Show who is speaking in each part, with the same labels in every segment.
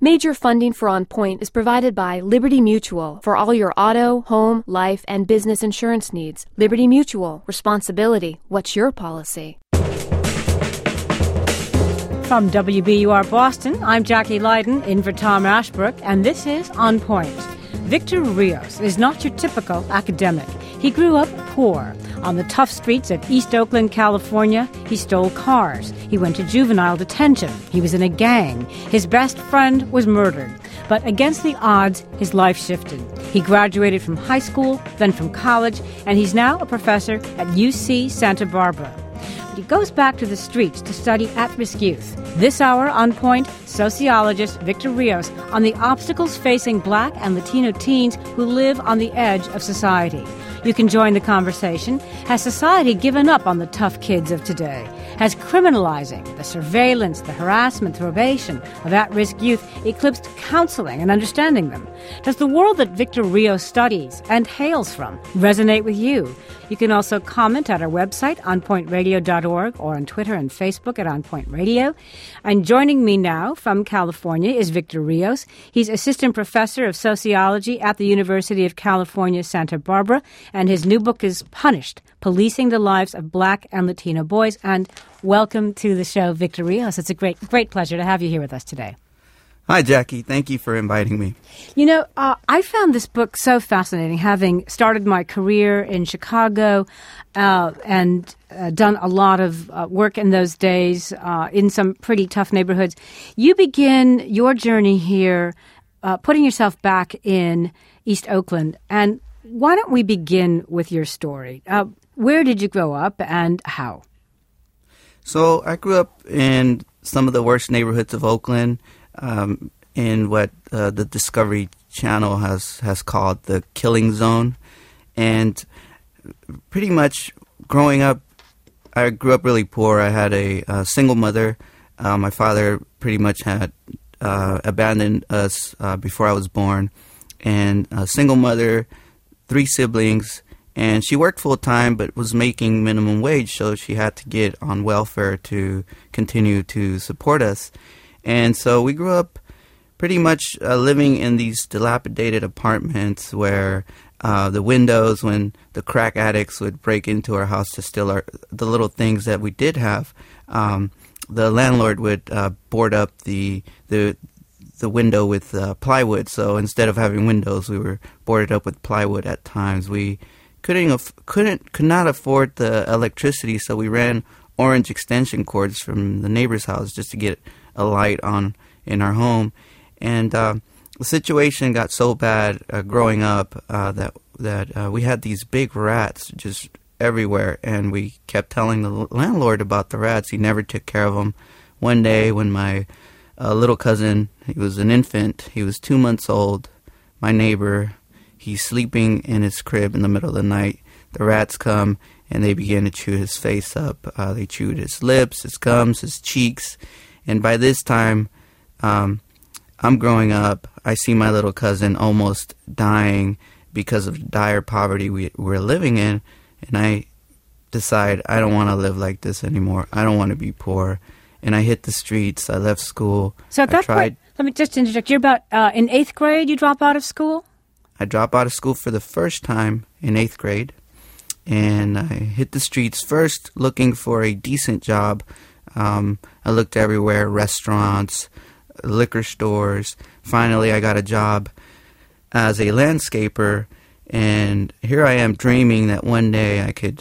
Speaker 1: Major funding for On Point is provided by Liberty Mutual for all your auto, home, life, and business insurance needs. Liberty Mutual. Responsibility. What's your policy?
Speaker 2: From WBUR Boston, I'm Jackie Leiden, in for Tom Ashbrook, and this is On Point. Victor Rios is not your typical academic. He grew up poor. On the tough streets of East Oakland, California, he stole cars. He went to juvenile detention. He was in a gang. His best friend was murdered. But against the odds, his life shifted. He graduated from high school, then from college, and he's now a professor at UC Santa Barbara. But he goes back to the streets to study at-risk youth. This hour, On Point, sociologist Victor Rios on the obstacles facing Black and Latino teens who live on the edge of society. You can join the conversation. Has society given up on the tough kids of today? Has criminalizing, the surveillance, the harassment, the probation of at-risk youth eclipsed counseling and understanding them? Does the world that Victor Rios studies and hails from resonate with you? You can also comment at our website, onpointradio.org, or on Twitter and Facebook at onpointradio. And joining me now from California is Victor Rios. He's assistant professor of sociology at the University of California, Santa Barbara, and his new book is Punished, Policing the Lives of Black and Latino Boys. And welcome to the show, Victor Rios. It's a great pleasure to have you here with us today.
Speaker 3: Hi, Jackie. Thank you for inviting me.
Speaker 2: You know, I found this book so fascinating, having started my career in Chicago and done a lot of work in those days in some pretty tough neighborhoods. You begin your journey here putting yourself back in East Oakland. And why don't we begin with your story? Where did you grow up and how?
Speaker 3: So I grew up in some of the worst neighborhoods of Oakland. In what the Discovery Channel has called the killing zone. And pretty much growing up, I grew up really poor. I had a single mother. My father pretty much had abandoned us before I was born. And a single mother, 3 siblings, and she worked full-time but was making minimum wage, so she had to get on welfare to continue to support us. And so we grew up pretty much living in these dilapidated apartments where the windows, when the crack addicts would break into our house to steal the little things that we did have, the landlord would board up the window with plywood. So instead of having windows, we were boarded up with plywood at times. We could not afford the electricity, so we ran orange extension cords from the neighbor's house just to get a light on in our home. And the situation got so bad growing up that we had these big rats just everywhere, and we kept telling the landlord about the rats. He never took care of them. One day when my little cousin, he was an infant, he was 2 months old, my neighbor, he's sleeping in his crib in the middle of the night. The rats come and they begin to chew his face up. They chewed his lips, his gums, his cheeks. And by this time, I'm growing up. I see my little cousin almost dying because of the dire poverty we're living in. And I decide I don't want to live like this anymore. I don't want to be poor. And I hit the streets. I left school.
Speaker 2: So at that point, let me just interject. You're about in 8th grade, you drop out of school?
Speaker 3: I dropped out of school for the first time in 8th grade. And I hit the streets first looking for a decent job. I looked everywhere, restaurants, liquor stores. Finally, I got a job as a landscaper, and here I am dreaming that one day I could,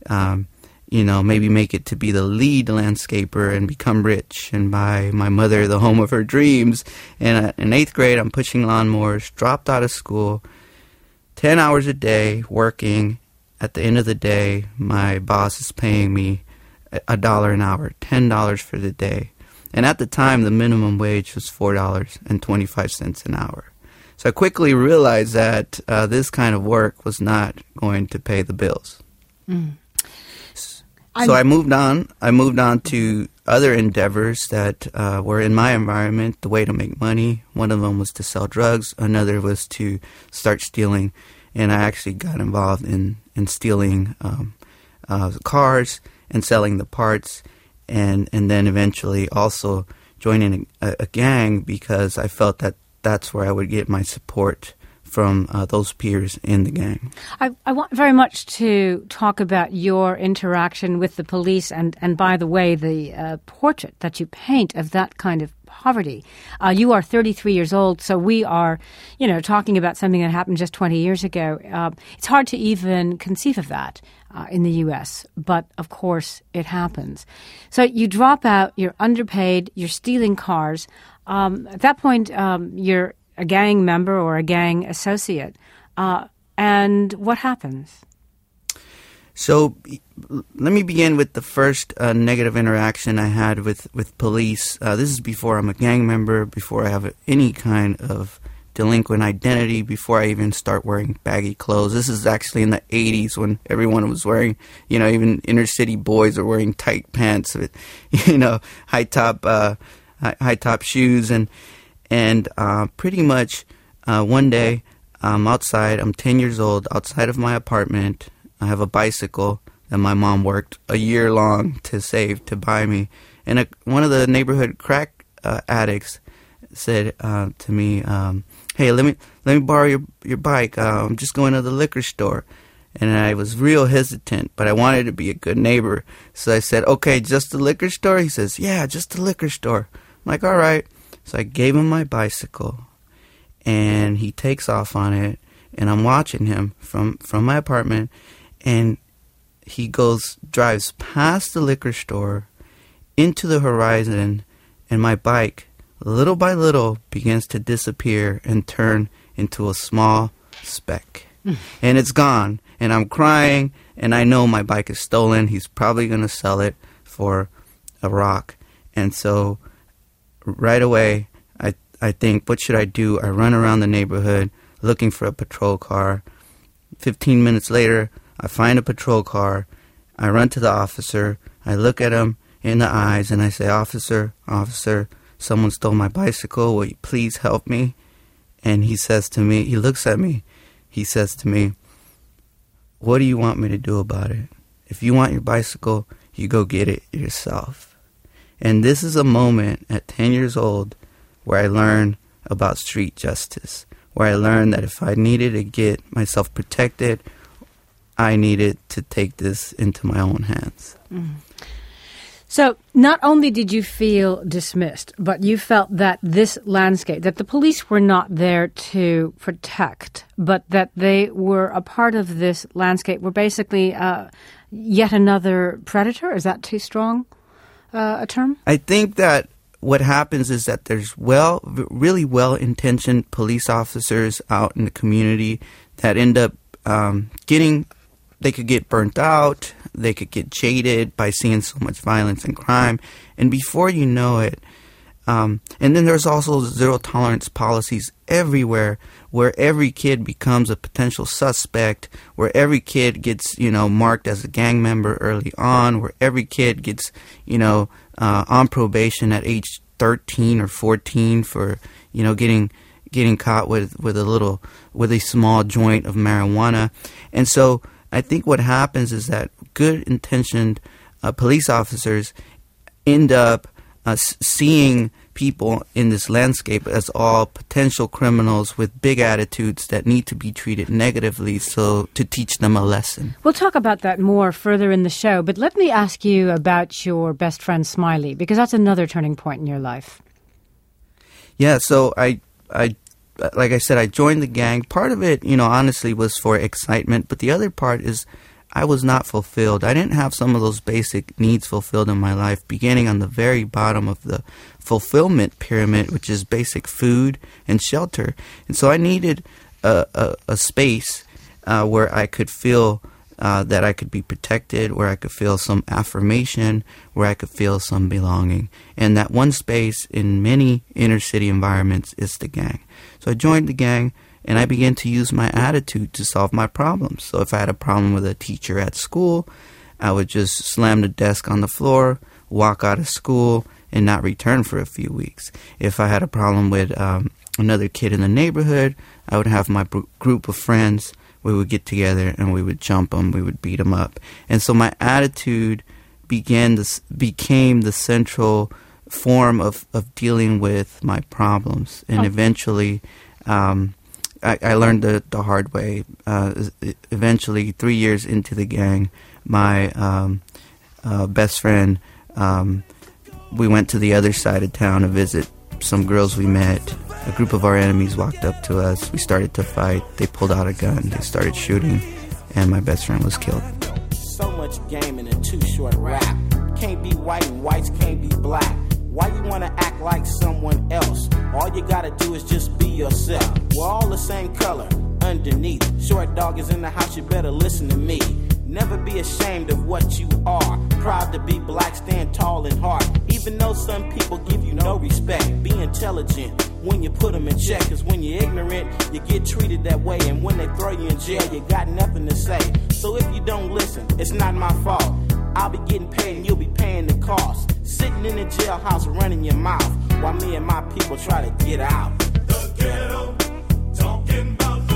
Speaker 3: maybe make it to be the lead landscaper and become rich and buy my mother the home of her dreams. And in 8th grade, I'm pushing lawnmowers, dropped out of school, 10 hours a day working. At the end of the day, my boss is paying me $1 an hour, $10 for the day. And at the time, the minimum wage was $4.25 an hour. So I quickly realized that this kind of work was not going to pay the bills. Mm. So I moved on. I moved on to other endeavors that were in my environment, the way to make money. One of them was to sell drugs. Another was to start stealing. And I actually got involved in stealing cars and selling the parts, and then eventually also joining a gang because I felt that that's where I would get my support from those peers in the gang.
Speaker 2: I want very much to talk about your interaction with the police and by the way, the portrait that you paint of that kind of poverty. You are 33 years old, so we are, talking about something that happened just 20 years ago. It's hard to even conceive of that in the U.S., but of course it happens. So you drop out, you're underpaid, you're stealing cars. At that point, you're a gang member or a gang associate. And what happens?
Speaker 3: So let me begin with the first negative interaction I had with police. This is before I'm a gang member, before I have any kind of delinquent identity, before I even start wearing baggy clothes. This is actually in the 80s when everyone was wearing, even inner city boys were wearing tight pants with, high top shoes. And pretty much one day I'm outside, I'm 10 years old, outside of my apartment. I have a bicycle that my mom worked a year long to save, to buy me. And one of the neighborhood crack addicts said to me, hey, let me borrow your bike. I'm just going to the liquor store. And I was real hesitant, but I wanted to be a good neighbor. So I said, okay, just the liquor store? He says, yeah, just the liquor store. I'm like, all right. So I gave him my bicycle, and he takes off on it, and I'm watching him from my apartment, and he drives past the liquor store into the horizon, and my bike, little by little, begins to disappear and turn into a small speck. And it's gone, and I'm crying, and I know my bike is stolen. He's probably going to sell it for a rock. And so right away, I think, what should I do? I run around the neighborhood looking for a patrol car. 15 minutes later, I find a patrol car. I run to the officer. I look at him in the eyes, and I say, Officer, someone stole my bicycle. Will you please help me? And he looks at me. He says to me, what do you want me to do about it? If you want your bicycle, you go get it yourself. And this is a moment at 10 years old where I learned about street justice, where I learned that if I needed to get myself protected, I needed to take this into my own hands.
Speaker 2: Mm. So not only did you feel dismissed, but you felt that this landscape, that the police were not there to protect, but that they were a part of this landscape, were basically yet another predator? Is that too strong a term?
Speaker 3: I think that what happens is that there's really well-intentioned police officers out in the community that end up they could get burnt out, they could get jaded by seeing so much violence and crime, and before you know it, and then there's also zero-tolerance policies everywhere where every kid becomes a potential suspect, where every kid gets, marked as a gang member early on, where every kid gets, on probation at age 13 or 14 for, getting caught with a small joint of marijuana. And so I think what happens is that good-intentioned police officers end up seeing people in this landscape as all potential criminals with big attitudes that need to be treated negatively, so to teach them a lesson.
Speaker 2: We'll talk about that more further in the show, but let me ask you about your best friend Smiley, because that's another turning point in your life.
Speaker 3: Yeah, so I like I said, I joined the gang. Part of it, honestly, was for excitement, but the other part is I was not fulfilled. I didn't have some of those basic needs fulfilled in my life, beginning on the very bottom of the fulfillment pyramid, which is basic food and shelter. And so I needed a space where I could feel that I could be protected, where I could feel some affirmation, where I could feel some belonging. And that one space in many inner city environments is the gang. So I joined the gang, and I began to use my attitude to solve my problems. So if I had a problem with a teacher at school, I would just slam the desk on the floor, walk out of school, and not return for a few weeks. If I had a problem with another kid in the neighborhood, I would have my group of friends. We would get together and we would jump them, we would beat them up. And so my attitude became the central form of dealing with my problems. And eventually, I learned the hard way. Eventually, 3 years into the gang, my best friend, we went to the other side of town to visit some girls we met. A group of our enemies walked up to us. We started to fight. They pulled out a gun. They started shooting, and my best friend was killed.
Speaker 4: So much game in a too short rap. Can't be white and whites can't be black. Why you wanna act like someone else? All you gotta do is just be yourself. We're all the same color underneath. Short dog is in the house, you better listen to me. Never be ashamed of what you are. Proud to be black, stand tall and hard. Even though some people give you no respect. Be intelligent when you put them in check. Cause when you're ignorant, you get treated that way. And when they throw you in jail, you got nothing to say. So if you don't listen, it's not my fault. I'll be getting paid and you'll be paying the cost. Sitting in the jailhouse running your mouth while me and my people try to get out. The ghetto, talking about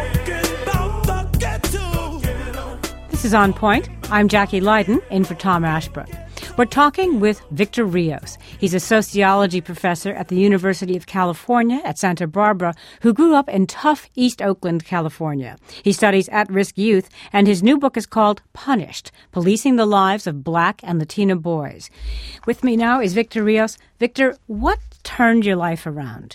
Speaker 4: the ghetto.
Speaker 2: This is On Point. I'm Jackie Leiden, in for Tom Ashbrook. We're talking with Victor Rios. He's a sociology professor at the University of California at Santa Barbara who grew up in tough East Oakland, California. He studies at-risk youth, and his new book is called Punished, Policing the Lives of Black and Latino Boys. With me now is Victor Rios. Victor, what turned your life around?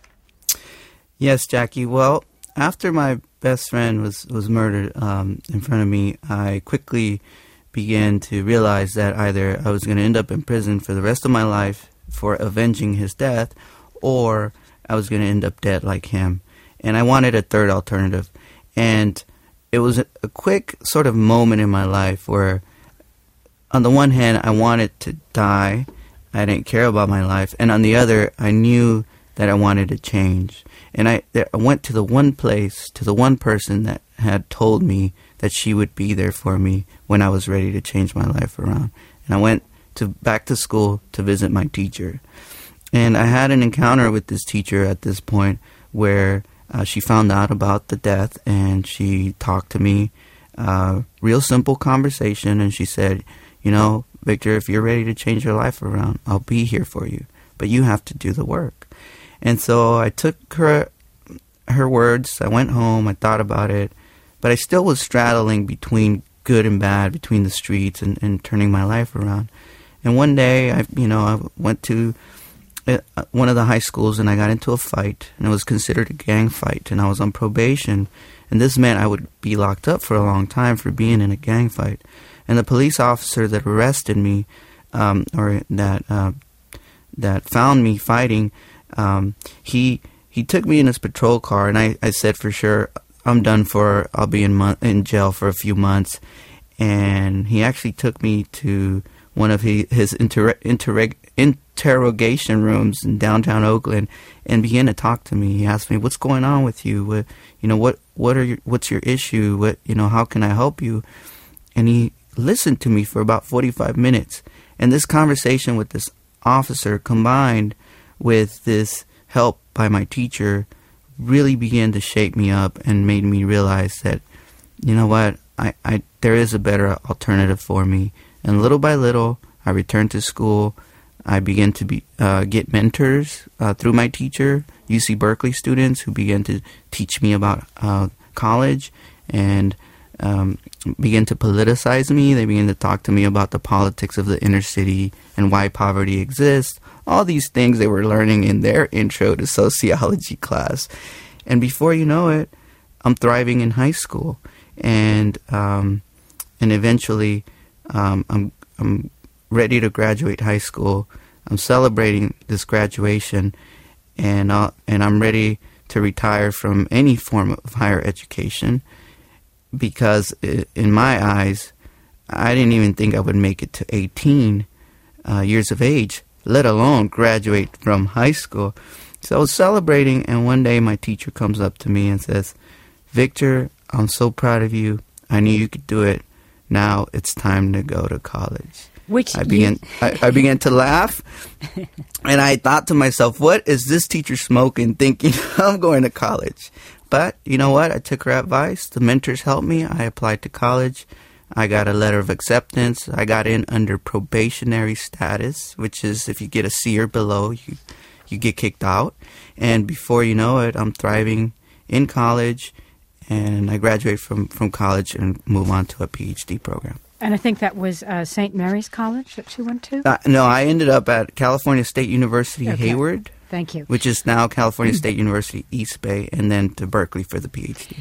Speaker 3: Yes, Jackie. Well, after my best friend was murdered in front of me, I quickly began to realize that either I was going to end up in prison for the rest of my life for avenging his death, or I was going to end up dead like him. And I wanted a third alternative. And it was a quick sort of moment in my life where, on the one hand, I wanted to die. I didn't care about my life. And on the other, I knew that I wanted to change. And I went to the one place, to the one person that had told me that she would be there for me when I was ready to change my life around. And I went back to school to visit my teacher. And I had an encounter with this teacher at this point where she found out about the death, and she talked to me, real simple conversation, and she said, you know, Victor, if you're ready to change your life around, I'll be here for you, but you have to do the work. And so I took her words, I went home, I thought about it, but I still was straddling between good and bad, between the streets and turning my life around. And one day, I went to one of the high schools and I got into a fight, and it was considered a gang fight, and I was on probation. And this meant I would be locked up for a long time for being in a gang fight. And the police officer that arrested me, or that found me fighting, he took me in his patrol car, and I said for sure, I'm done for, I'll be in jail for a few months. And he actually took me to one of his interrogation rooms in downtown Oakland and began to talk to me. He asked me, what's going on with you? What's your issue? How can I help you? And he listened to me for about 45 minutes. And this conversation with this officer combined with this help by my teacher really began to shape me up and made me realize that, you know what, there is a better alternative for me. And little by little, I returned to school. I began to get mentors through my teacher, UC Berkeley students who began to teach me about college and began to politicize me. They began to talk to me about the politics of the inner city and why poverty exists. All these things they were learning in their intro to sociology class. And before you know it, I'm thriving in high school. And eventually, I'm ready to graduate high school. I'm celebrating this graduation, and I'm ready to retire from any form of higher education because, in my eyes, I didn't even think I would make it to 18 years of age, let alone graduate from high school. So I was celebrating, and one day my teacher comes up to me and says, Victor, I'm so proud of you. I knew you could do it. Now it's time to go to college. I began to laugh, and I thought to myself, what is this teacher smoking, thinking I'm going to college? But you know what? I took her advice. The mentors helped me. I applied to college. I got a letter of acceptance. I got in under probationary status, which is if you get a C or below, you get kicked out. And before you know it, I'm thriving in college, and I graduate from college and move on to a PhD program.
Speaker 2: And I think that was St. Mary's College that she went to?
Speaker 3: No, I ended up at California State University, Hayward.
Speaker 2: Thank you.
Speaker 3: Which is now California State University, East Bay, and then to Berkeley for the PhD.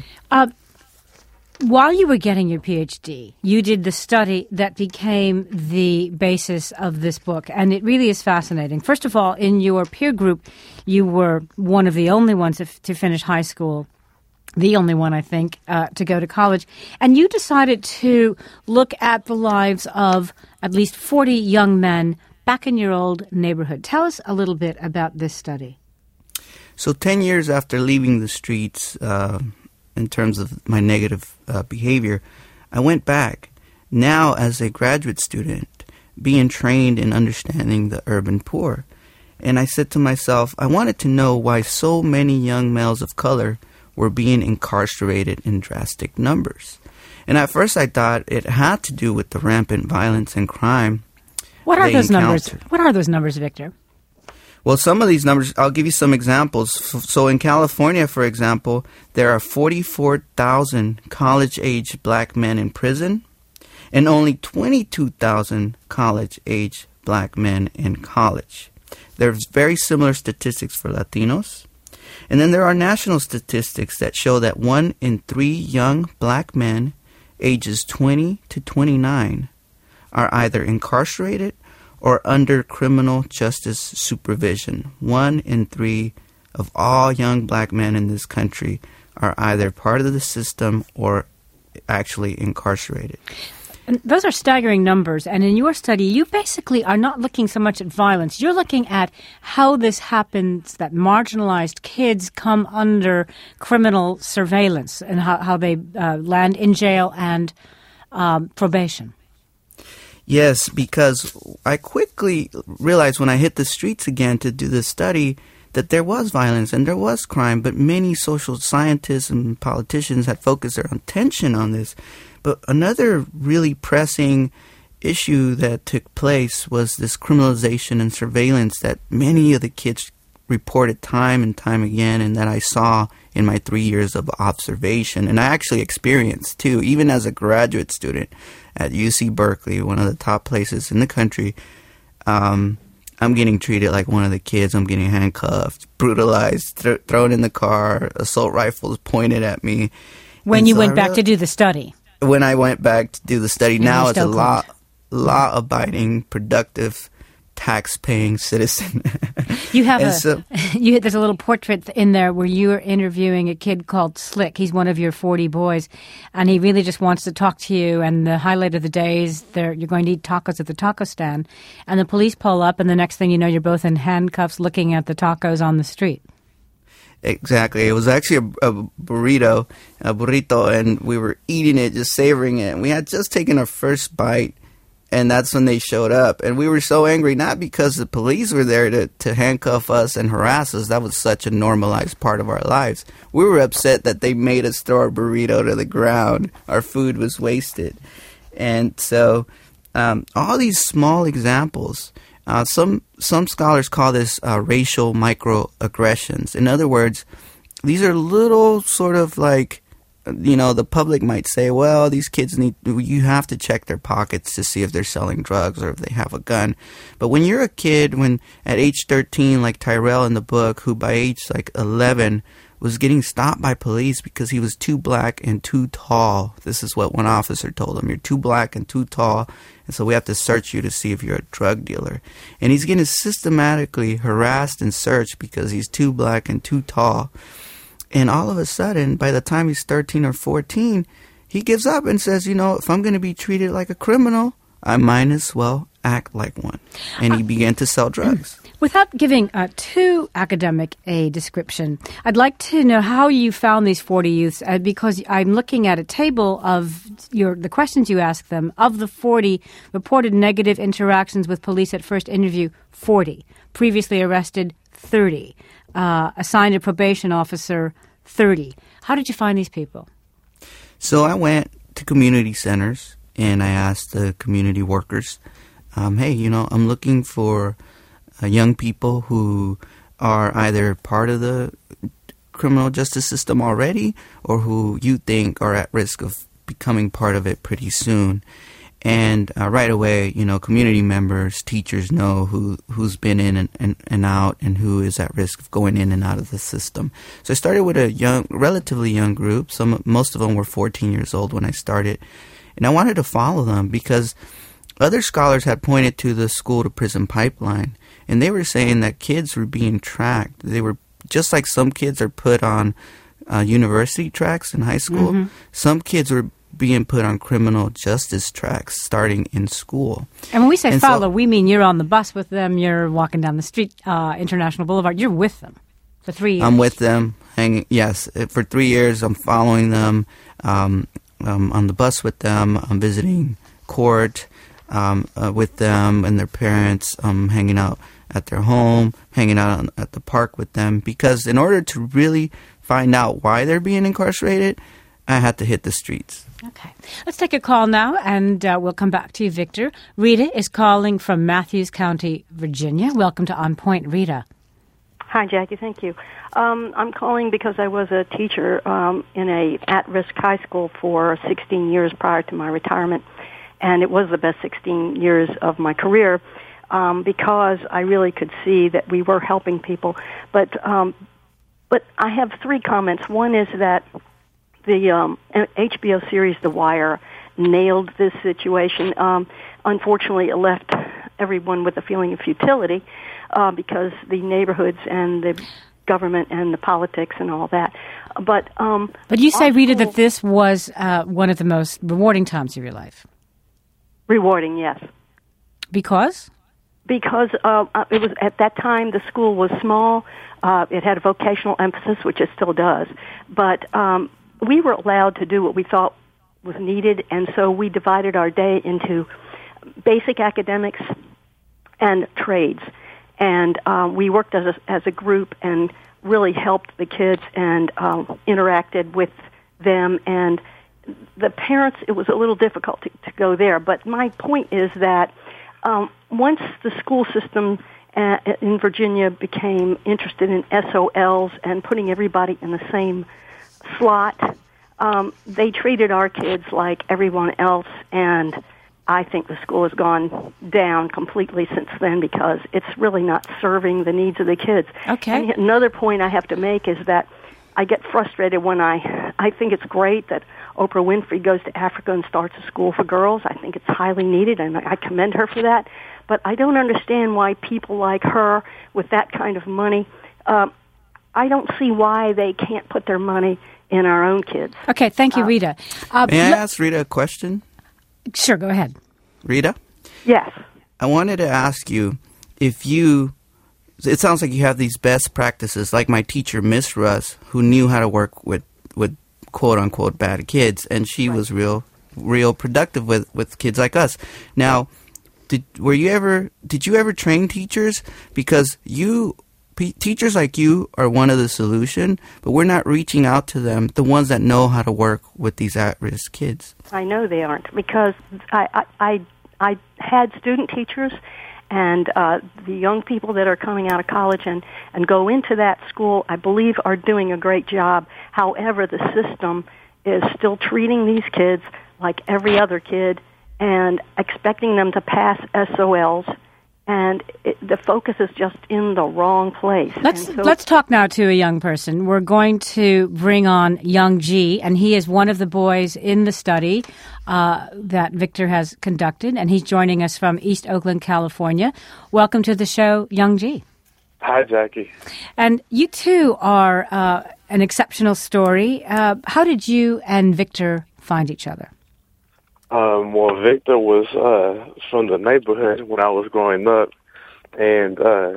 Speaker 2: While you were getting your PhD, you did the study that became the basis of this book, and it really is fascinating. First of all, in your peer group, you were one of the only ones to finish high school, the only one, I think, to go to college. And you decided to look at the lives of at least 40 young men back in your old neighborhood. Tell us a little bit about this study.
Speaker 3: So 10 years after leaving the streets, in terms of my negative behavior, I went back, now as a graduate student, being trained in understanding the urban poor. And I said to myself, I wanted to know why so many young males of color were being incarcerated in drastic numbers. And at first I thought it had to do with the rampant violence and crime.
Speaker 2: What are those numbers? What are those numbers, Victor?
Speaker 3: Well, some of these numbers, I'll give you some examples. So in California, for example, there are 44,000 college-age black men in prison and only 22,000 college-age black men in college. There's very similar statistics for Latinos. And then there are national statistics that show that 1 in 3 young black men ages 20 to 29 are either incarcerated or under criminal justice supervision. 1 in 3 of all young black men in this country are either part of the system or actually incarcerated.
Speaker 2: And those are staggering numbers. And in your study, you basically are not looking so much at violence. You're looking at how this happens, that marginalized kids come under criminal surveillance and how they land in jail and probation.
Speaker 3: Yes, because I quickly realized when I hit the streets again to do this study that there was violence and there was crime, but many social scientists and politicians had focused their attention on this. But another really pressing issue that took place was this criminalization and surveillance that many of the kids reported time and time again, and that I saw in my 3 years of observation. And I actually experienced, too, even as a graduate student at UC Berkeley, one of the top places in the country. I'm getting treated like one of the kids. I'm getting handcuffed, brutalized, thrown in the car, assault rifles pointed at me.
Speaker 2: When you went back to do the study?
Speaker 3: When I went back to do the study, now it's a law-abiding, productive, tax-paying citizen.
Speaker 2: You have there's a little portrait in there where you're interviewing a kid called Slick. He's one of your 40 boys, and he really just wants to talk to you. And the highlight of the day is you're going to eat tacos at the taco stand, and the police pull up, and the next thing you know, you're both in handcuffs looking at the tacos on the street.
Speaker 3: Exactly. It was actually a burrito, and we were eating it, just savoring it. And we had just taken our first bite, and that's when they showed up. And we were so angry, not because the police were there to handcuff us and harass us. That was such a normalized part of our lives. We were upset that they made us throw our burrito to the ground. Our food was wasted. And so all these small examples, some scholars call this racial microaggressions. In other words, these are little sort of like, the public might say, well, these kids you have to check their pockets to see if they're selling drugs or if they have a gun. But when you're a kid, at age 13, like Tyrell in the book, who by age like 11 was getting stopped by police because he was too black and too tall. This is what one officer told him. You're too black and too tall, and so we have to search you to see if you're a drug dealer. And he's getting systematically harassed and searched because he's too black and too tall. And all of a sudden, by the time he's 13 or 14, he gives up and says, if I'm going to be treated like a criminal, I might as well act like one. And he began to sell drugs.
Speaker 2: Without giving too academic a description, I'd like to know how you found these 40 youths, because I'm looking at a table of the questions you asked them. Of the 40 reported negative interactions with police at first interview, 40. Previously arrested, 30. Assigned a probation officer, 30. How did you find these people?
Speaker 3: So I went to community centers and I asked the community workers, hey, I'm looking for young people who are either part of the criminal justice system already or who you think are at risk of becoming part of it pretty soon. And right away, community members, teachers know who's been in and out and who is at risk of going in and out of the system. So I started with a relatively young group. Most of them were 14 years old when I started. And I wanted to follow them because other scholars had pointed to the school-to-prison pipeline. And they were saying that kids were being tracked. They were just like some kids are put on university tracks in high school. Mm-hmm. Some kids were being put on criminal justice tracks starting in school.
Speaker 2: And when we say follow, we mean you're on the bus with them, you're walking down the street, International Boulevard, you're with them for 3 years.
Speaker 3: I'm with them. Yes, for 3 years I'm following them, on the bus with them, I'm visiting court with them and their parents, hanging out at their home, hanging out at the park with them, because in order to really find out why they're being incarcerated, I had to hit the streets.
Speaker 2: Okay. Let's take a call now, and we'll come back to you, Victor. Rita is calling from Matthews County, Virginia. Welcome to On Point, Rita.
Speaker 5: Hi, Jackie. Thank you. I'm calling because I was a teacher in a at-risk high school for 16 years prior to my retirement, and it was the best 16 years of my career because I really could see that we were helping people. But I have 3 comments. One is that the HBO series The Wire nailed this situation. Unfortunately, it left everyone with a feeling of futility because the neighborhoods and the government and the politics and all that. But
Speaker 2: you say, Rita, that this was one of the most rewarding times of your life.
Speaker 5: Rewarding, yes.
Speaker 2: Because?
Speaker 5: Because it was at that time the school was small. It had a vocational emphasis, which it still does. But we were allowed to do what we thought was needed, and so we divided our day into basic academics and trades. And we worked as a group and really helped the kids and interacted with them. And the parents, it was a little difficult to go there. But my point is that once the school system in Virginia became interested in SOLs and putting everybody in the same slot, they treated our kids like everyone else, and I think the school has gone down completely since then because it's really not serving the needs of the kids.
Speaker 2: Okay.
Speaker 5: And another point I have to make is that I get frustrated when I think it's great that Oprah Winfrey goes to Africa and starts a school for girls. I think it's highly needed, and I commend her for that. But I don't understand why people like her with that kind of money, I don't see why they can't put their money in our own kids.
Speaker 2: Okay, thank you, Rita.
Speaker 3: May I ask Rita a question?
Speaker 2: Sure, go ahead.
Speaker 3: Rita?
Speaker 5: Yes.
Speaker 3: I wanted to ask you if it sounds like you have these best practices, like my teacher, Miss Russ, who knew how to work with quote-unquote bad kids, and she was real productive with kids like us. Now, did you ever train teachers? Because teachers like you are one of the solution, but we're not reaching out to them, the ones that know how to work with these at-risk kids.
Speaker 5: I know they aren't, because I had student teachers, and the young people that are coming out of college and go into that school, I believe, are doing a great job. However, the system is still treating these kids like every other kid and expecting them to pass SOLs, and the focus is just in the wrong place.
Speaker 2: Let's talk now to a young person. We're going to bring on Young G, and he is one of the boys in the study that Victor has conducted, and he's joining us from East Oakland, California. Welcome to the show, Young G.
Speaker 6: Hi, Jackie.
Speaker 2: And you, too, are an exceptional story. How did you and Victor find each other?
Speaker 6: Well, Victor was from the neighborhood when I was growing up, and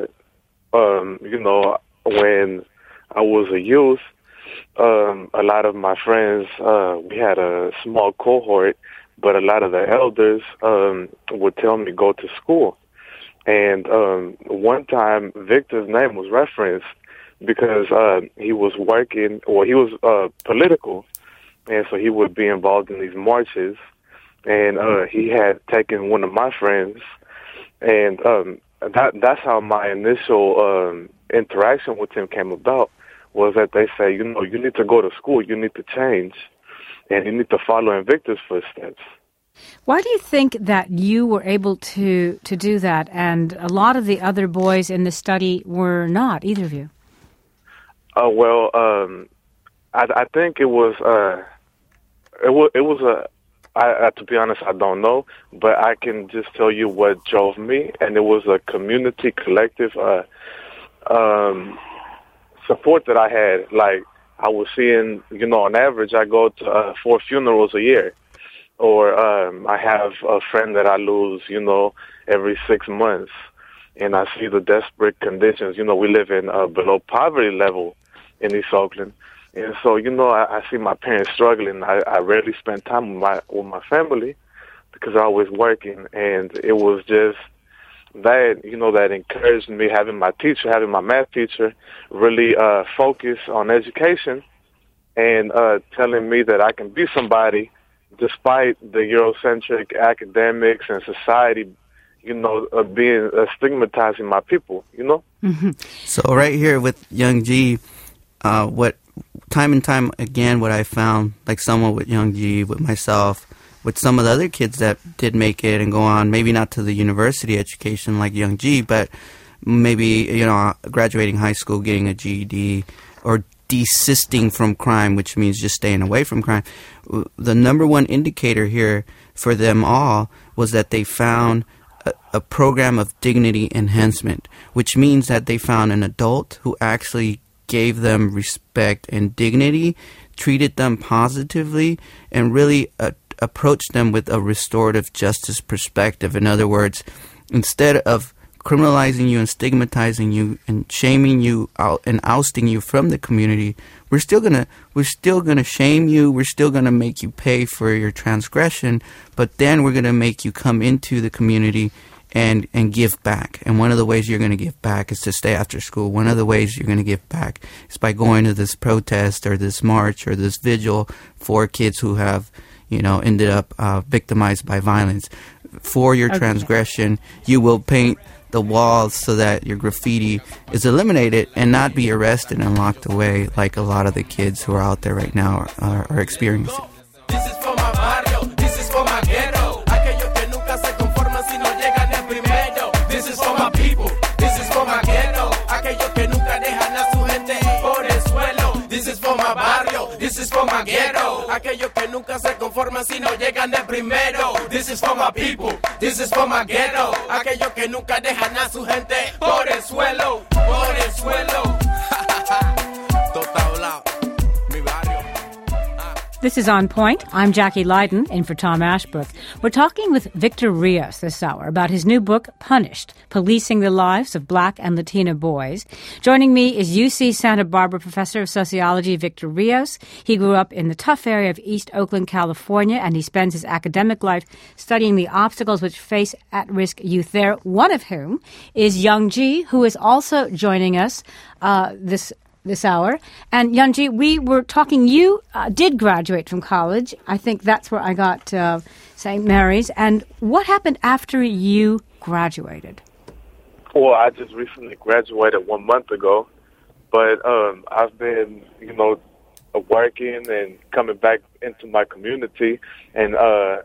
Speaker 6: when I was a youth, a lot of my friends, we had a small cohort, but a lot of the elders would tell me go to school. And one time, Victor's name was referenced because he was working, or he was political, and so he would be involved in these marches. and he had taken one of my friends, and that's how my initial interaction with him came about. Was that they say, you need to go to school, you need to change, and you need to follow in Victor's footsteps.
Speaker 2: Why do you think that you were able to do that, and a lot of the other boys in the study were not, either of you?
Speaker 6: I think it was to be honest, I don't know, but I can just tell you what drove me, and it was a community collective support that I had. Like, I was seeing, on average, I go to 4 funerals a year, or I have a friend that I lose, every 6 months, and I see the desperate conditions. We live in below poverty level in East Oakland. And so, I see my parents struggling. I rarely spend time with my family because I was working, and it was just that, that encouraged me, having my math teacher, really focus on education and telling me that I can be somebody despite the Eurocentric academics and society, being stigmatizing my people,
Speaker 2: Mm-hmm.
Speaker 3: So right here with Young G, what time and time again, what I found, like someone with Young G, with myself, with some of the other kids that did make it and go on, maybe not to the university education like Young G, but maybe, graduating high school, getting a GED, or desisting from crime, which means just staying away from crime. The number one indicator here for them all was that they found a program of dignity enhancement, which means that they found an adult who actually gave them respect and dignity, treated them positively, and really approached them with a restorative justice perspective. In other words, instead of criminalizing you and stigmatizing you and shaming you out and ousting you from the community, we're still gonna shame you. We're still gonna make you pay for your transgression, but then we're gonna make you come into the community and give back. And one of the ways you're going to give back is to stay after school. One of the ways you're going to give back is by going to this protest or this march or this vigil for kids who have, ended up victimized by violence. For your transgression, you will paint the walls so that your graffiti is eliminated and not be arrested and locked away like a lot of the kids who are out there right now are experiencing.
Speaker 7: This is for my barrio, this is for my ghetto. Aquellos que nunca se conforman si no llegan el primero. This is for my people, this is for my ghetto. Aquellos que nunca dejan a su gente por el suelo. This is for my barrio, this is for my ghetto. Aquellos que nunca se conforman si no llegan el primero. This is for my people, this is for my ghetto. Aquellos que nunca dejan a su gente por el suelo, por el suelo. Total mi barrio.
Speaker 2: This is On Point. I'm Jackie Leiden, in for Tom Ashbrook. We're talking with Victor Rios this hour about his new book, Punished, Policing the Lives of Black and Latina Boys. Joining me is UC Santa Barbara Professor of Sociology, Victor Rios. He grew up in the tough area of East Oakland, California, and he spends his academic life studying the obstacles which face at-risk youth there, one of whom is Young G, who is also joining us this hour. And Youngji, we were talking, you did graduate from college. I think that's where I got St. Mary's. And what happened after you graduated?
Speaker 6: Well, I just recently graduated 1 month ago, but I've been, working and coming back into my community and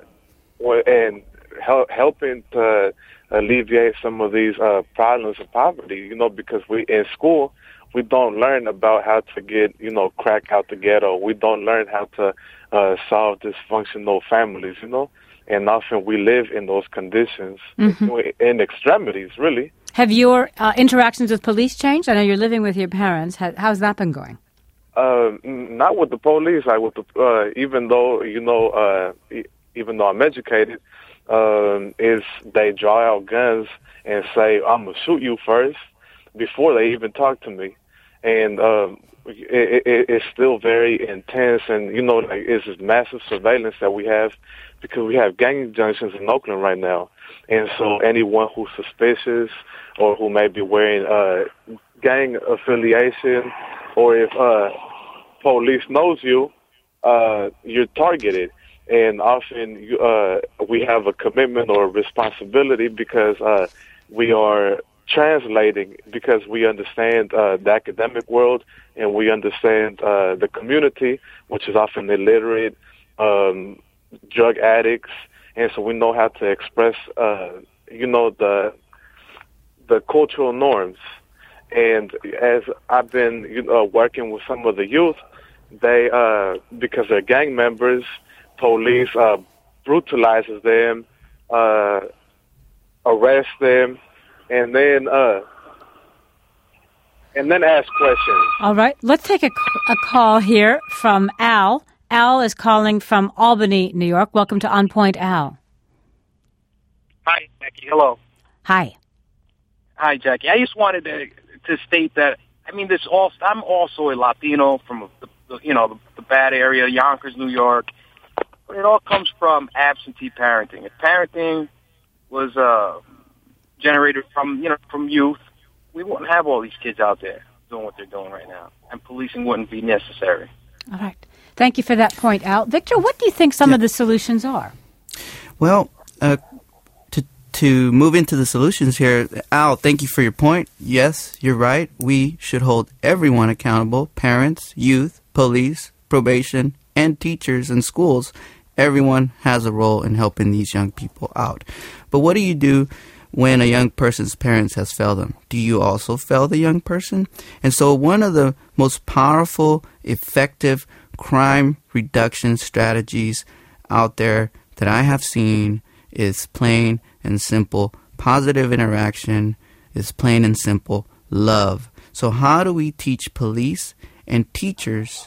Speaker 6: helping to alleviate some of these problems of poverty, because we in school, we don't learn about how to get, crack out the ghetto. We don't learn how to solve dysfunctional families, and often we live in those conditions, in extremities, really.
Speaker 2: Have your interactions with police changed? I know you're living with your parents. How's that been going?
Speaker 6: Not with the police. Even though I'm educated, is they draw out guns and say, "I'm gonna shoot you first," before they even talk to me. And it's still very intense, and it's this massive surveillance that we have because we have gang injunctions in Oakland right now. And so anyone who's suspicious or who may be wearing gang affiliation, or if police knows you, you're targeted. and often we have a commitment or a responsibility because we are translating, because we understand the academic world and we understand the community, which is often illiterate, drug addicts, and so we know how to express, the cultural norms. And as I've been working with some of the youth, they, because they're gang members, police brutalizes them, arrests them, and then ask questions.
Speaker 2: All right, let's take a call here from Al. Al is calling from Albany, New York. Welcome to On Point, Al.
Speaker 8: Hi, Jackie. Hello.
Speaker 2: Hi.
Speaker 8: Hi, Jackie. I just wanted to state that, I'm also a Latino from the bad area, Yonkers, New York. But it all comes from absentee parenting. If parenting was generated from youth, we wouldn't have all these kids out there doing what they're doing right now, and policing wouldn't be necessary.
Speaker 2: All right. Thank you for that point, Al. Victor, what do you think some of the solutions are?
Speaker 3: Well, to move into the solutions here, Al, thank you for your point. Yes, you're right. We should hold everyone accountable, parents, youth, police, probation, and teachers in schools. Everyone has a role in helping these young people out. But what do you do when a young person's parents has failed them? Do you also fail the young person? And so one of the most powerful, effective crime reduction strategies out there that I have seen is plain and simple positive interaction, is plain and simple love. So how do we teach police and teachers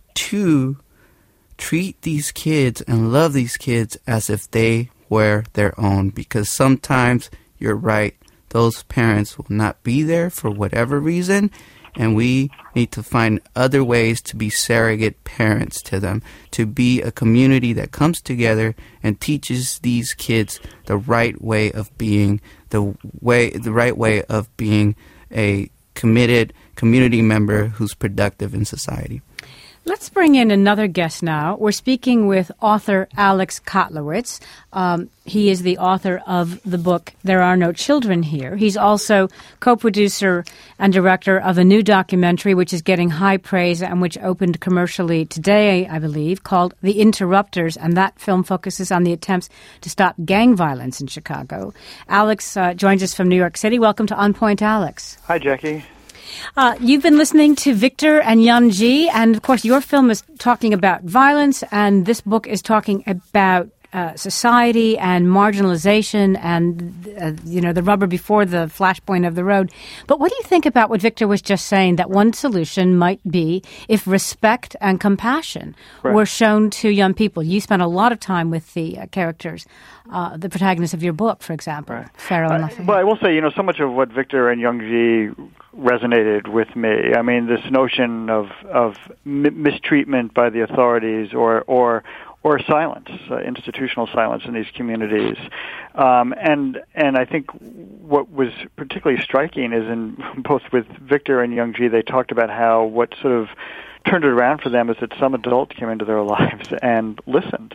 Speaker 3: to treat these kids and love these kids as if they were their own? Because sometimes, you're right, those parents will not be there for whatever reason, and we need to find other ways to be surrogate parents to them, to be a community that comes together and teaches these kids the right way of being, the right way of being a committed community member who's productive in society.
Speaker 2: Let's bring in another guest now. We're speaking with author Alex Kotlowitz. He is the author of the book, There Are No Children Here. He's also co-producer and director of a new documentary which is getting high praise and which opened commercially today, I believe, called The Interrupters, and that film focuses on the attempts to stop gang violence in Chicago. Alex joins us from New York City. Welcome to On Point, Alex.
Speaker 9: Hi, Jackie.
Speaker 2: You've been listening to Victor and Youngji, and of course your film is talking about violence, and this book is talking about society and marginalization and, the rubber before the flashpoint of the road. But what do you think about what Victor was just saying, that one solution might be if respect and compassion were shown to young people? You spent a lot of time with the characters, the protagonists of your book, for example, Pharaoh and Lafayette.
Speaker 9: Well, I will say, so much of what Victor and Youngji resonated with me. I mean, this notion of mistreatment by the authorities or silence, institutional silence in these communities. And I think what was particularly striking is in both with Victor and Youngji, they talked about how what sort of turned it around for them is that some adult came into their lives and listened.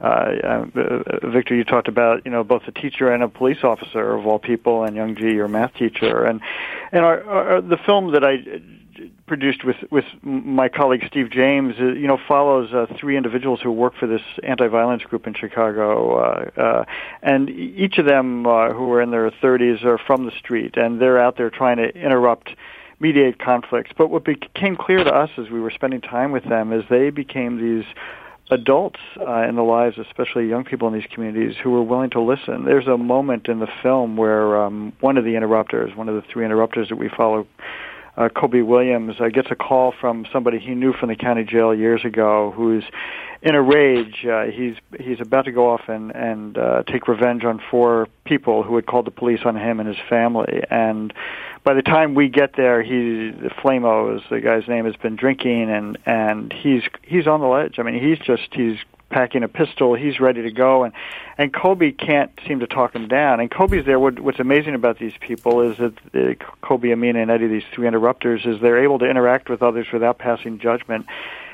Speaker 9: Victor, you talked about, both a teacher and a police officer of all people, and Youngji, your math teacher. And the film that I produced with my colleague Steve James, follows three individuals who work for this anti-violence group in Chicago, and each of them who are in their 30s are from the street, and they're out there trying to mediate conflicts. But what became clear to us as we were spending time with them is they became these adults in the lives, especially young people in these communities, who were willing to listen. There's a moment in the film where one of the three interrupters that we follow, Kobe Williams, gets a call from somebody he knew from the county jail years ago who's in a rage. He's about to go off and take revenge on 4 people who had called the police on him and his family. And by the time we get there, Flamo, as the guy's name, has been drinking, and he's on the ledge. I mean, he's packing a pistol. He's ready to go, and Kobe can't seem to talk him down. And Kobe's there. What's amazing about these people is that Kobe, Amina, and Eddie, these 3 interrupters, is they're able to interact with others without passing judgment.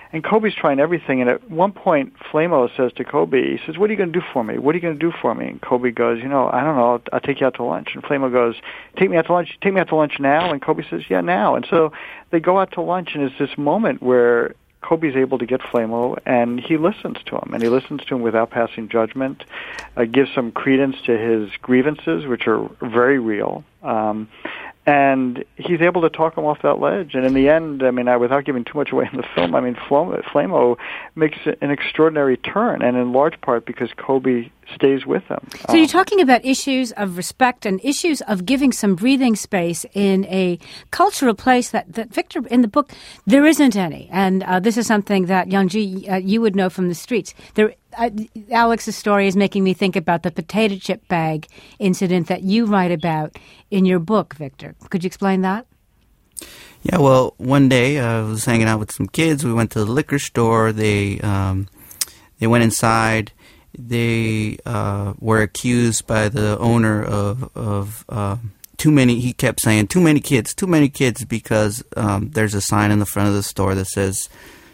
Speaker 9: And Kobe's trying everything, and at one point, Flamo says to Kobe, he says, "What are you going to do for me? What are you going to do for me?" And Kobe goes, "I don't know, I'll take you out to lunch." And Flamo goes, "Take me out to lunch? Take me out to lunch now?" And Kobe says, "Yeah, now." And so they go out to lunch, and it's this moment where Kobe's able to get Flamo, and he listens to him, and he listens to him without passing judgment, gives some credence to his grievances, which are very real. And he's able to talk him off that ledge. And in the end, without giving too much away in the film, Flamo makes an extraordinary turn, and in large part because Kobe stays with him.
Speaker 2: So you're talking about issues of respect and issues of giving some breathing space in a cultural place that Victor, in the book, there isn't any. And this is something that, Youngji, you would know from the streets. Alex's story is making me think about the potato chip bag incident that you write about in your book, Victor. Could you explain that?
Speaker 3: Yeah, well, one day I was hanging out with some kids. We went to the liquor store. They went inside. They were accused by the owner of too many. He kept saying too many kids, because there's a sign in the front of the store that says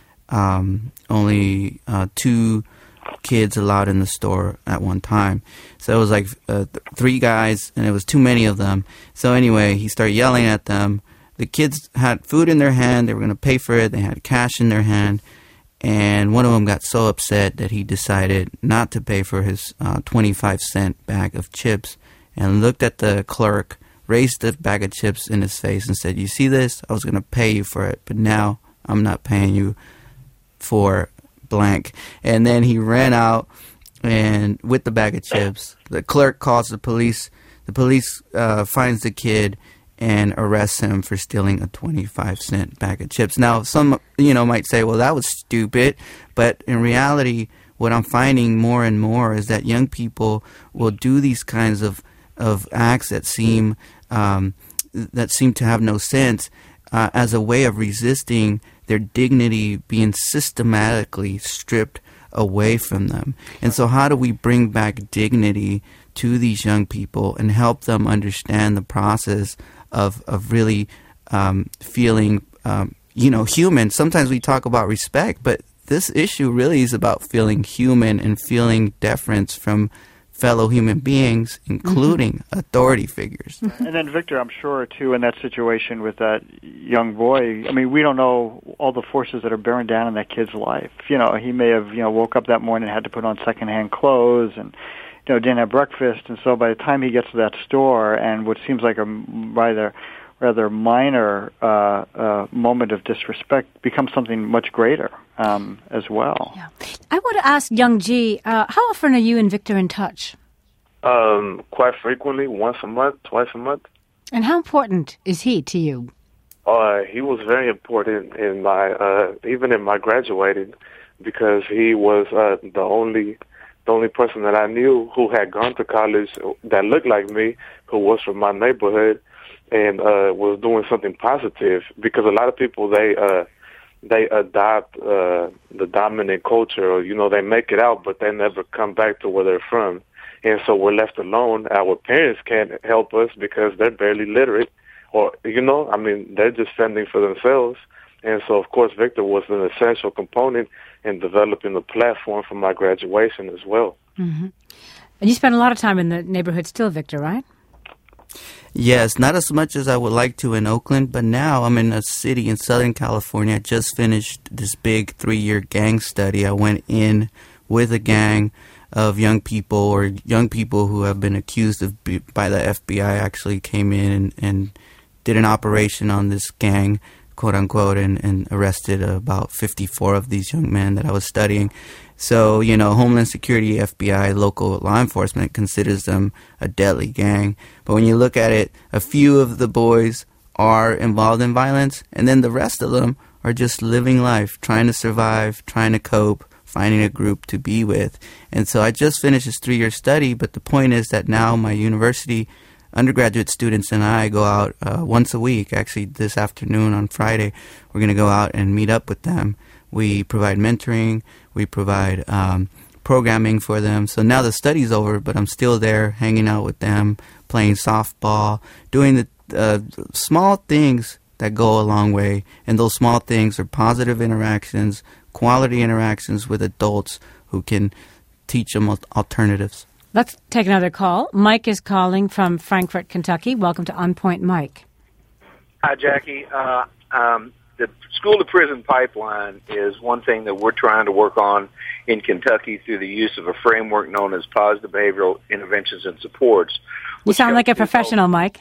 Speaker 3: only 2 kids allowed in the store at one time. So it was like 3 guys, and it was too many of them. So anyway, he started yelling at them. The kids had food in their hand. They were going to pay for it. They had cash in their hand. And one of them got so upset that he decided not to pay for his 25-cent bag of chips, and looked at the clerk, raised the bag of chips in his face, and said, "You see this? I was going to pay you for it, but now I'm not paying you for blank." And then he ran out and with the bag of chips. The clerk calls the police. The police finds the kid and arrests him for stealing a 25-cent bag of chips. Now, some might say, well, that was stupid. But in reality, what I'm finding more and more is that young people will do these kinds of acts that seem to have no sense as a way of resisting their dignity being systematically stripped away from them. And so how do we bring back dignity to these young people and help them understand the process of really feeling, human? Sometimes we talk about respect, but this issue really is about feeling human and feeling deference from fellow human beings, including authority figures.
Speaker 9: And then, Victor, I'm sure, too, in that situation with that young boy, we don't know all the forces that are bearing down on that kid's life. He may have, woke up that morning and had to put on secondhand clothes and, didn't have breakfast. And so by the time he gets to that store, and what seems like a rather minor moment of disrespect becomes something much greater as well.
Speaker 2: Yeah. I want to ask Youngji, how often are you and Victor in touch?
Speaker 6: Quite frequently, once a month, twice a month.
Speaker 2: And how important is he to you?
Speaker 6: He was very important in my even in my graduating, because he was the only person that I knew who had gone to college that looked like me, who was from my neighborhood, and was doing something positive. Because a lot of people, they adopt the dominant culture, or they make it out, but they never come back to where they're from, and so we're left alone. Our parents can't help us because they're barely literate, or they're just fending for themselves. And so, of course, Victor was an essential component in developing the platform for my graduation as well.
Speaker 2: Mm-hmm. And you spend a lot of time in the neighborhood still, Victor, right?
Speaker 3: Yes, not as much as I would like to in Oakland, but now I'm in a city in Southern California. I just finished this big 3-year gang study. I went in with a gang of young people who have been accused of by the FBI. Actually came in and did an operation on this gang, quote unquote, and arrested about 54 of these young men that I was studying. So, Homeland Security, FBI, local law enforcement considers them a deadly gang. But when you look at it, a few of the boys are involved in violence, and then the rest of them are just living life, trying to survive, trying to cope, finding a group to be with. And so I just finished this 3-year study, but the point is that now my university undergraduate students and I go out once a week. Actually, this afternoon on Friday, we're going to go out and meet up with them. We provide mentoring. We provide programming for them. So now the study's over, but I'm still there hanging out with them, playing softball, doing the small things that go a long way. And those small things are positive interactions, quality interactions with adults who can teach them alternatives.
Speaker 2: Let's take another call. Mike is calling from Frankfort, Kentucky. Welcome to On Point, Mike.
Speaker 10: Hi, Jackie. The school-to-prison pipeline is one thing that we're trying to work on in Kentucky through the use of a framework known as positive behavioral interventions and supports.
Speaker 2: You sound like a professional, Mike.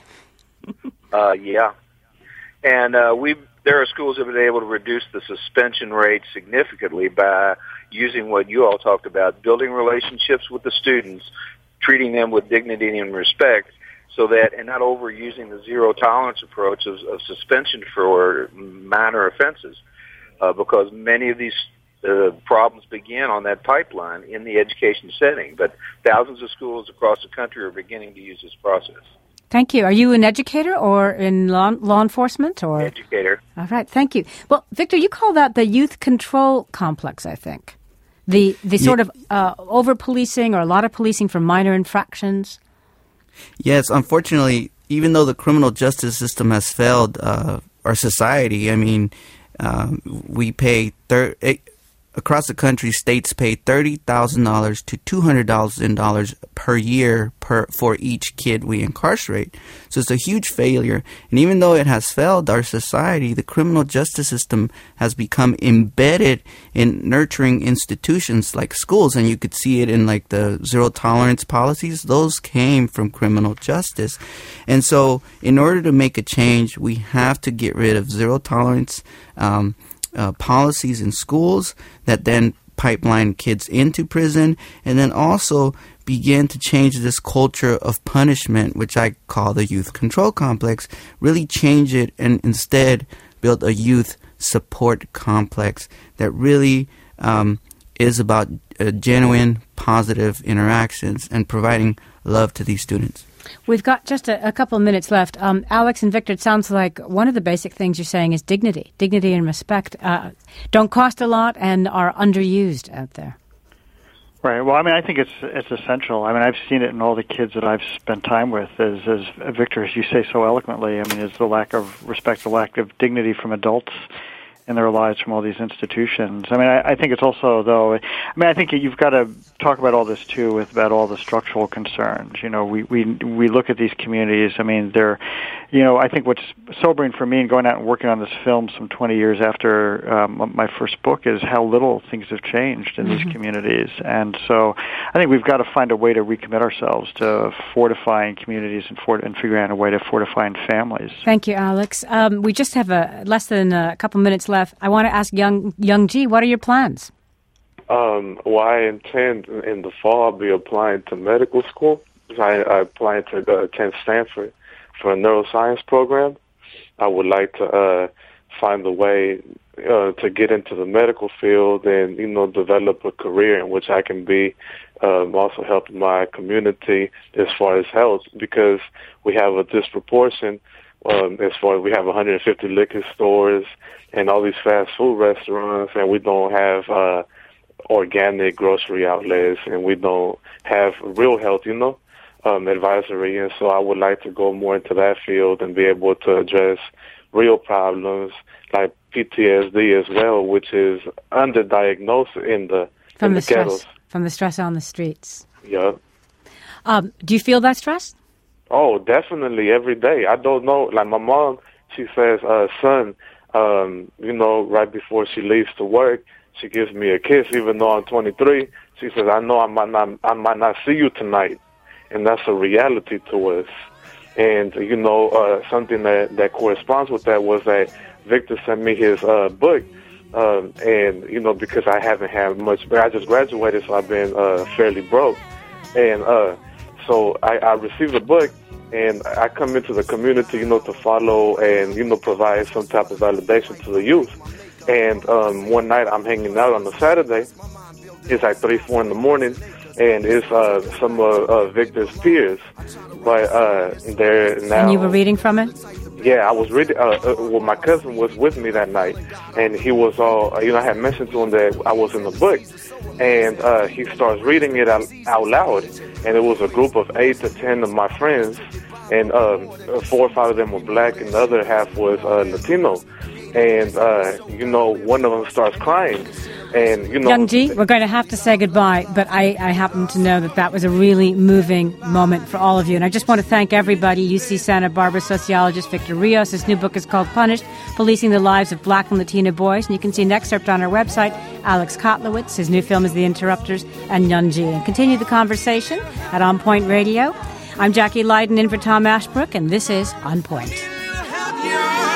Speaker 10: Yeah. And there are schools that have been able to reduce the suspension rate significantly by using what you all talked about, building relationships with the students, treating them with dignity and respect, so that, and not overusing the zero tolerance approach of suspension for minor offenses, because many of these problems begin on that pipeline in the education setting. But thousands of schools across the country are beginning to use this process.
Speaker 2: Thank you. Are you an educator or in law enforcement? Or
Speaker 10: educator.
Speaker 2: All right. Thank you. Well, Victor, you call that the youth control complex, I think. The sort of over-policing or a lot of policing for minor infractions.
Speaker 3: Yes, unfortunately, even though the criminal justice system has failed our society, I mean, we pay across the country, states pay $30,000 to $200,000 per year for each kid we incarcerate. So it's a huge failure. And even though it has failed our society, the criminal justice system has become embedded in nurturing institutions like schools. And you could see it in like the zero tolerance policies. Those came from criminal justice. And so in order to make a change, we have to get rid of zero tolerance policies in schools that then pipeline kids into prison, and then also begin to change this culture of punishment, which I call the youth control complex, really change it and instead build a youth support complex that really is about genuine positive interactions and providing love to these students.
Speaker 2: We've got just a couple of minutes left. Alex and Victor, it sounds like one of the basic things you're saying is dignity. Dignity and respect don't cost a lot and are underused out there.
Speaker 9: Right. Well, I mean, I think it's essential. I mean, I've seen it in all the kids that I've spent time with. As Victor, as you say so eloquently, I mean, is the lack of respect, the lack of dignity from adults in their lives from all these institutions. I mean, I think it's also, though, I mean, I think you've got to talk about all this, too, about all the structural concerns. You know, we look at these communities. I mean, they're, you know, I think what's sobering for me in going out and working on this film some 20 years after my first book is how little things have changed in these communities. And so I think we've got to find a way to recommit ourselves to fortifying communities and figuring out a way to fortifying families.
Speaker 2: Thank you, Alex. We just have less than a couple minutes left. I want to ask Young G, what are your plans?
Speaker 6: Well, I intend in the fall I'll be applying to medical school. I plan to attend Stanford for a neuroscience program. I would like to find a way to get into the medical field and, you know, develop a career in which I can be also helping my community as far as health, because we have a disproportion as far as we have 150 liquor stores and all these fast food restaurants, and we don't have organic grocery outlets, and we don't have real health, you know, advisory. And so I would like to go more into that field and be able to address real problems like PTSD as well, which is underdiagnosed in the ghettos.
Speaker 2: From the stress on the streets.
Speaker 6: Yeah.
Speaker 2: Do you feel that stress?
Speaker 6: Oh, definitely every day. I don't know. Like my mom, she says, son, you know, right before she leaves to work, she gives me a kiss, even though I'm 23. She says, I know I might not see you tonight. And that's a reality to us. And, you know, something that corresponds with that was that Victor sent me his book. And, you know, because I haven't had much, but I just graduated, so I've been fairly broke. And so I received the book, and I come into the community, you know, to follow and, you know, provide some type of validation to the youth. And one night I'm hanging out on a Saturday. It's like 3, 4 in the morning, and it's some of Victor's peers. But they're now...
Speaker 2: And you were reading from it?
Speaker 6: Yeah, I was reading. Well, my cousin was with me that night, and he was all, you know, I had mentioned to him that I was in the book. And he starts reading it out loud. And it was a group of 8 to 10 of my friends. and 4 or 5 of them were black, and the other half was Latino. And one of them starts crying. And,
Speaker 2: Young G, we're going to have to say goodbye, but I happen to know that was a really moving moment for all of you. And I just want to thank everybody. UC Santa Barbara sociologist Victor Rios. His new book is called Punished, Policing the Lives of Black and Latino Boys. And you can see an excerpt on our website. Alex Kotlowitz, his new film is The Interrupters, and Young G. And continue the conversation at On Point Radio. I'm Jackie Leiden in for Tom Ashbrook, and this is On Point.